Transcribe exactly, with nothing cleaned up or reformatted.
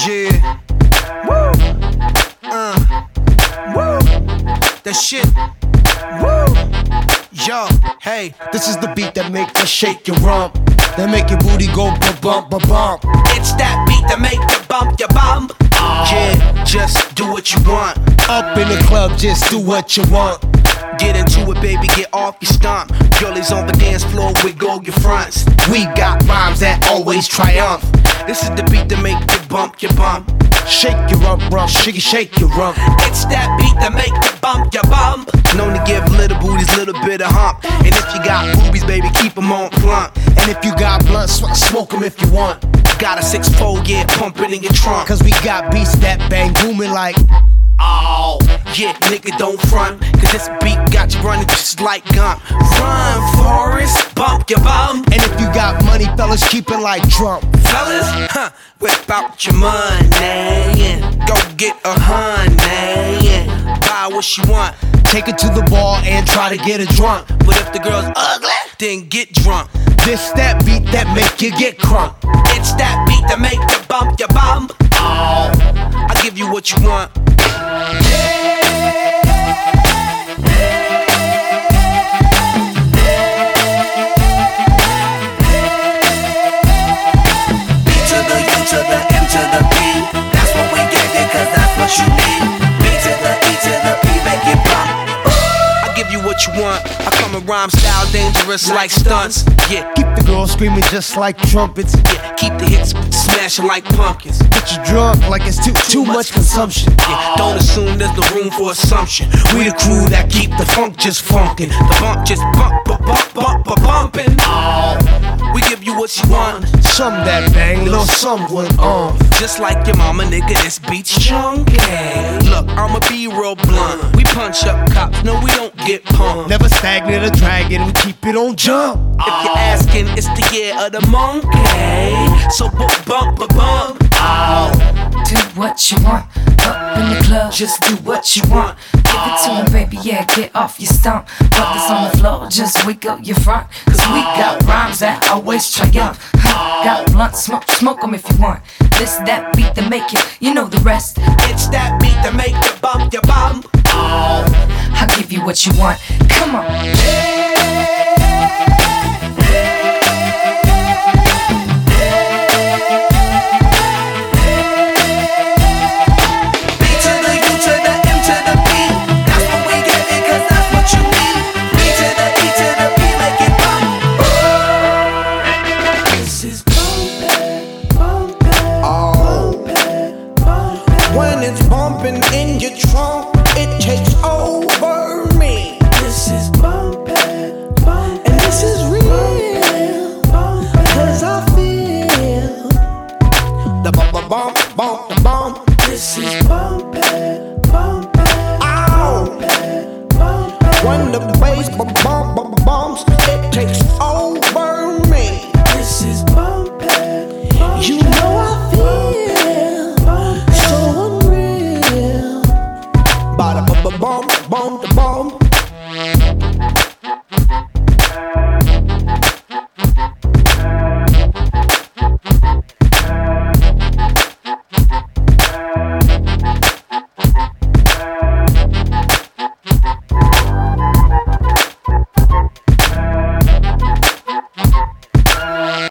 Yeah. Woo. Uh. Woo. That shit. Woo. Yo, hey, this is the beat that make you shake your rump, that make your booty go ba-bump, ba-bump. It's that beat that make you bump your bump. Yeah, just do what you want. Up in the club, just do what you want. Get into it, baby, get off your stomp. Girlies on the dance floor, wiggle your fronts. We got rhymes that always triumph. This is the beat that make you bump your bump. Shake your rump, rump, shake, shake your rump. It's that beat that make you bump your bump. Known to give little booties little bit of hump. And if you got boobies, baby, keep them on plump. And if you got blunt, smoke them if you want. Got a six four, yeah, pumping in your trunk. Cause we got beats that bang booming like, oh, yeah, nigga, don't front. Cause this beat got you running just like Gump. Run, Forrest, bump your bum. And if you got money, fellas, keep it like Trump. Fellas, huh, whip out your money and go get a honey and buy what she want. Take her to the bar and try to get her drunk. But if the girl's ugly, then get drunk. This that beat that make you get crunk. It's that beat that make you bump your bum. Oh, I'll give you what you want. To the M to the B, that's what we gave you, cause that's what you need. B to the E to the P, make it bump. I give you what you want. I come in rhyme style, dangerous like stunts. Yeah, keep the girls screaming just like trumpets. Yeah, keep the hits smashing like pumpkins. Get you drunk like it's too too much consumption. Yeah, don't assume there's no room for assumption. We the crew that keep the funk just funkin'. The bump just bump, bump, bump, bump, bump, bumpin'. Oh, we give you what you want. Some that bang, little someone on. Just like your mama, nigga, this beat's chunky. Look, I'ma be real blunt. We punch up cops, no, we don't get pumped. Never stagnant or dragging, we keep it on jump. If you're asking, it's the year of the monkey. So bump, bump, bump, bump. Oh. Do what you want, up in the club, just do what you want. Give it to him, baby, yeah, get off your stump. Put this on the floor, just wiggle your front. Cause we got rhymes that always triumph. Got blunt, smoke, smoke them if you want. This, that beat that make it, you know the rest. It's that beat that make you bump your bum. Oh, I'll give you what you want, come on. In your trunk, it takes over me. This is bumpin', bumpin', and this is real, bumpin', cause I feel the bump, bump, bump, bump, the bump. This is bumpin', bumpin', ow, bumpin', bumpin'. When the bass bump, bump.